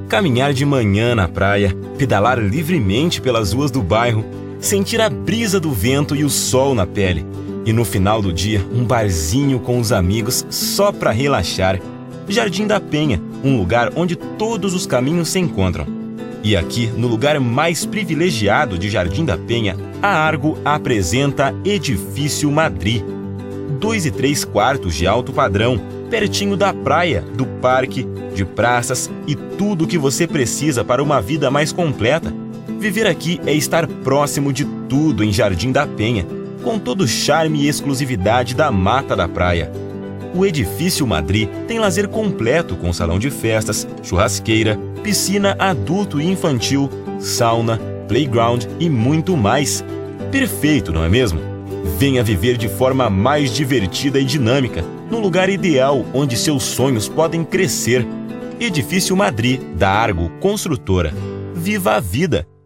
Caminhar de manhã na praia, pedalar livremente pelas ruas do bairro, sentir a brisa do vento e o sol na pele. E no final do dia, um barzinho com os amigos só para relaxar. Jardim da Penha, um lugar onde todos os caminhos se encontram. E aqui, no lugar mais privilegiado de Jardim da Penha, a Argo apresenta Edifício Madri. 2 3/4 de alto padrão, pertinho da praia, do parque, de praças e tudo o que você precisa para uma vida mais completa. Viver aqui é estar próximo de tudo em Jardim da Penha, com todo o charme e exclusividade da mata da praia. O Edifício Madri tem lazer completo com salão de festas, churrasqueira, piscina adulto e infantil, sauna, playground e muito mais. Perfeito, não é mesmo? Venha viver de forma mais divertida e dinâmica, no lugar ideal onde seus sonhos podem crescer. Edifício Madri, da Argo Construtora. Viva a vida!